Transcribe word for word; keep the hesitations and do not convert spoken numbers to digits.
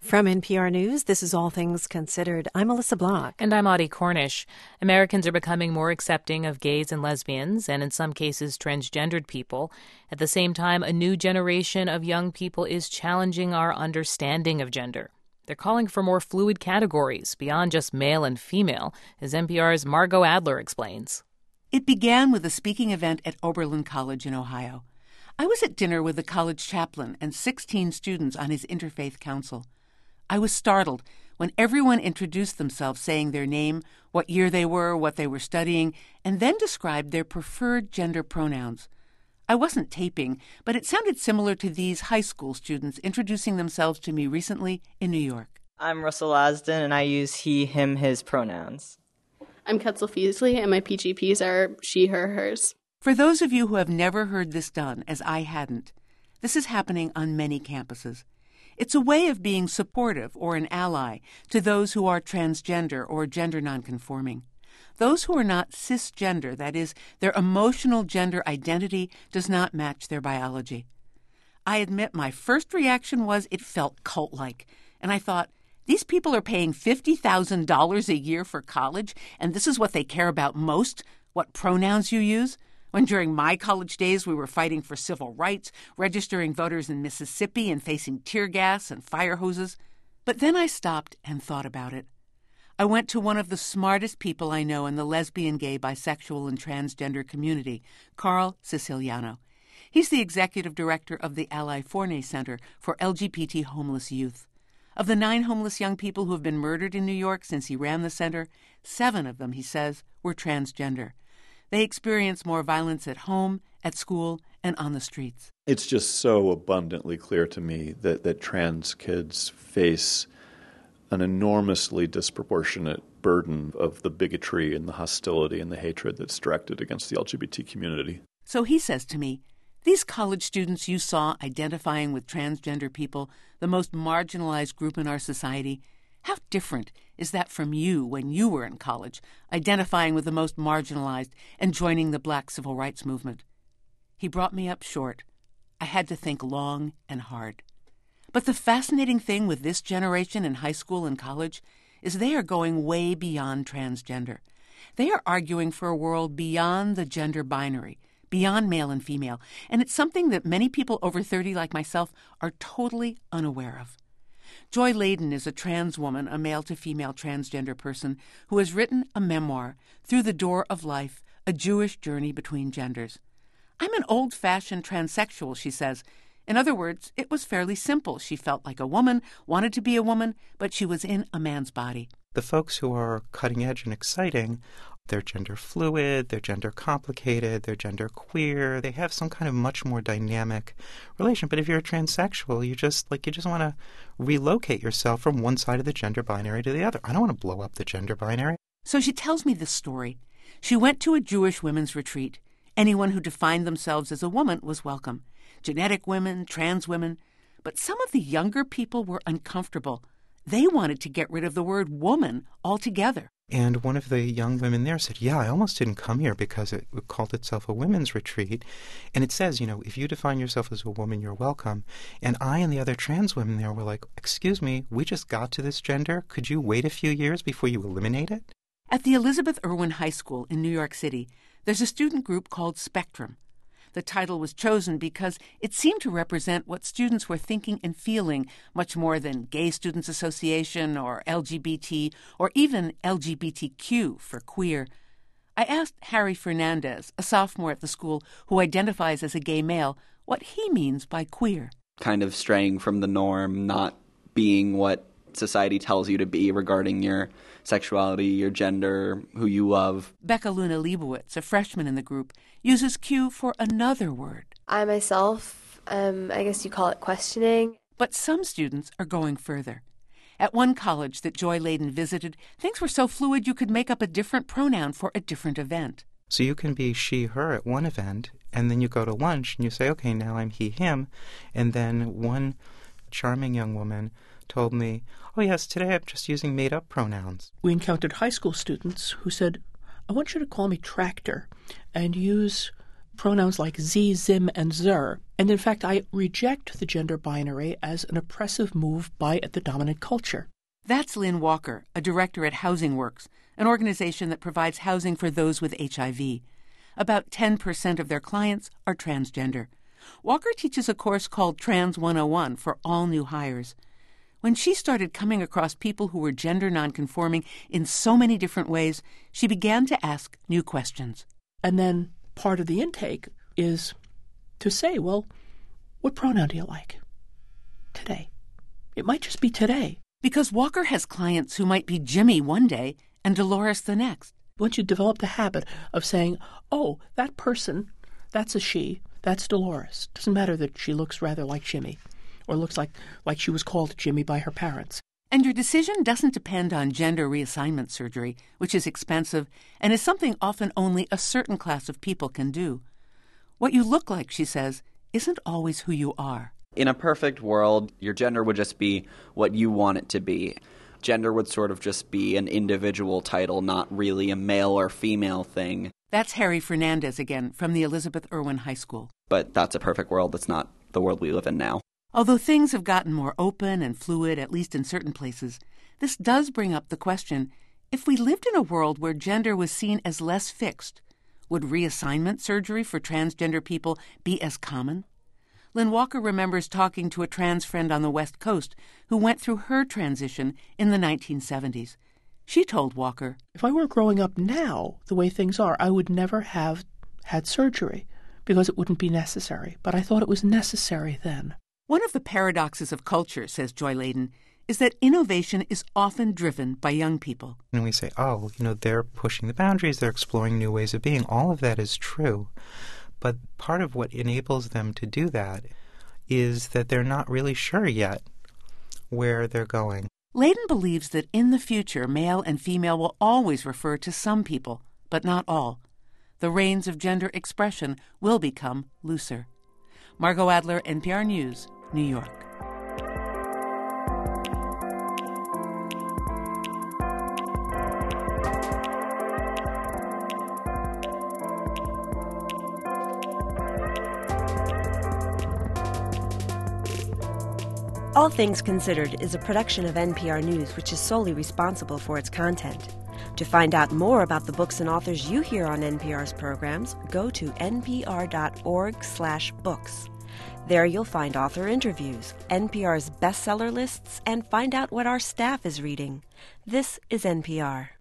From N P R News, this is All Things Considered. I'm Melissa Block. And I'm Audie Cornish. Americans are becoming more accepting of gays and lesbians, and in some cases, transgendered people. At the same time, a new generation of young people is challenging our understanding of gender. They're calling for more fluid categories beyond just male and female, as N P R's Margot Adler explains. It began with a speaking event at Oberlin College in Ohio. I was at dinner with the college chaplain and sixteen students on his interfaith council. I was startled when everyone introduced themselves saying their name, what year they were, what they were studying, and then described their preferred gender pronouns. I wasn't taping, but it sounded similar to these high school students introducing themselves to me recently in New York. I'm Russell Asden, and I use he, him, his pronouns. I'm Ketzel Feasley, and my P G Ps are she, her, hers. For those of you who have never heard this done, as I hadn't, this is happening on many campuses. It's a way of being supportive or an ally to those who are transgender or gender nonconforming. Those who are not cisgender, that is, their emotional gender identity does not match their biology. I admit my first reaction was it felt cult-like, and I thought, these people are paying fifty thousand dollars a year for college, and this is what they care about most, what pronouns you use? When during my college days we were fighting for civil rights, registering voters in Mississippi and facing tear gas and fire hoses. But then I stopped and thought about it. I went to one of the smartest people I know in the lesbian, gay, bisexual, and transgender community, Carl Siciliano. He's the executive director of the Ally Forney Center for L G B T homeless youth. Of the nine homeless young people who have been murdered in New York since he ran the center, seven of them, he says, were transgender. They experience more violence at home, at school, and on the streets. It's just so abundantly clear to me that, that trans kids face an enormously disproportionate burden of the bigotry and the hostility and the hatred that's directed against the L G B T community. So he says to me, these college students you saw identifying with transgender people, the most marginalized group in our society, how different is that from you when you were in college, identifying with the most marginalized and joining the Black Civil Rights Movement? He brought me up short. I had to think long and hard. But the fascinating thing with this generation in high school and college is they are going way beyond transgender. They are arguing for a world beyond the gender binary, beyond male and female, and it's something that many people over thirty like myself are totally unaware of. Joy Ladin is a trans woman, a male-to-female transgender person, who has written a memoir, Through the Door of Life, A Jewish Journey Between Genders. I'm an old-fashioned transsexual, she says. In other words, it was fairly simple. She felt like a woman, wanted to be a woman, but she was in a man's body. The folks who are cutting edge and exciting, they're gender fluid, they're gender complicated, they're gender queer. They have some kind of much more dynamic relation. But if you're a transsexual, you just like you just want to relocate yourself from one side of the gender binary to the other. I don't want to blow up the gender binary. So she tells me this story. She went to a Jewish women's retreat. Anyone who defined themselves as a woman was welcome. Genetic women, trans women. But some of the younger people were uncomfortable. They wanted to get rid of the word woman altogether. And one of the young women there said, yeah, I almost didn't come here because it called itself a women's retreat. And it says, you know, if you define yourself as a woman, you're welcome. And I and the other trans women there were like, excuse me, we just got to this gender. Could you wait a few years before you eliminate it? At the Elizabeth Irwin High School in New York City, there's a student group called Spectrum. The title was chosen because it seemed to represent what students were thinking and feeling much more than Gay Students Association or L G B T or even L G B T Q for queer. I asked Harry Fernandez, a sophomore at the school who identifies as a gay male, what he means by queer. Kind of straying from the norm, not being what society tells you to be regarding your sexuality, your gender, who you love. Becca Luna Leibowitz, a freshman in the group, uses Q for another word. I myself, um, I guess you call it questioning. But some students are going further. At one college that Joy Ladin visited, things were so fluid you could make up a different pronoun for a different event. So you can be she, her at one event, and then you go to lunch and you say, okay, now I'm he, him. And then one charming young woman told me, oh yes, today I'm just using made-up pronouns. We encountered high school students who said, I want you to call me Tractor and use pronouns like sie, zim, and zer. And in fact, I reject the gender binary as an oppressive move by the dominant culture. That's Lynn Walker, a director at Housing Works, an organization that provides housing for those with H I V. About ten percent of their clients are transgender. Walker teaches a course called Trans one oh one for all new hires. When she started coming across people who were gender nonconforming in so many different ways, she began to ask new questions. And then part of the intake is to say, well, what pronoun do you like today? It might just be today. Because Walker has clients who might be Jimmy one day and Dolores the next. Once you develop the habit of saying, oh, that person, that's a she, that's Dolores. Doesn't matter that she looks rather like Jimmy or looks like, like she was called Jimmy by her parents. And your decision doesn't depend on gender reassignment surgery, which is expensive and is something often only a certain class of people can do. What you look like, she says, isn't always who you are. In a perfect world, your gender would just be what you want it to be. Gender would sort of just be an individual title, not really a male or female thing. That's Harry Fernandez again from the Elizabeth Irwin High School. But that's a perfect world. That's not the world we live in now. Although things have gotten more open and fluid, at least in certain places, this does bring up the question, if we lived in a world where gender was seen as less fixed, would reassignment surgery for transgender people be as common? Lynn Walker remembers talking to a trans friend on the West Coast who went through her transition in the nineteen seventies. She told Walker, if I were growing up now, the way things are, I would never have had surgery because it wouldn't be necessary. But I thought it was necessary then. One of the paradoxes of culture, says Joy Ladin, is that innovation is often driven by young people. And we say, oh, you know, they're pushing the boundaries, they're exploring new ways of being. All of that is true. But part of what enables them to do that is that they're not really sure yet where they're going. Ladin believes that in the future, male and female will always refer to some people, but not all. The reins of gender expression will become looser. Margot Adler, N P R News, New York. All Things Considered is a production of N P R News, which is solely responsible for its content. To find out more about the books and authors you hear on N P R's programs, go to npr.org slash books. There you'll find author interviews, N P R's bestseller lists, and find out what our staff is reading. This is N P R.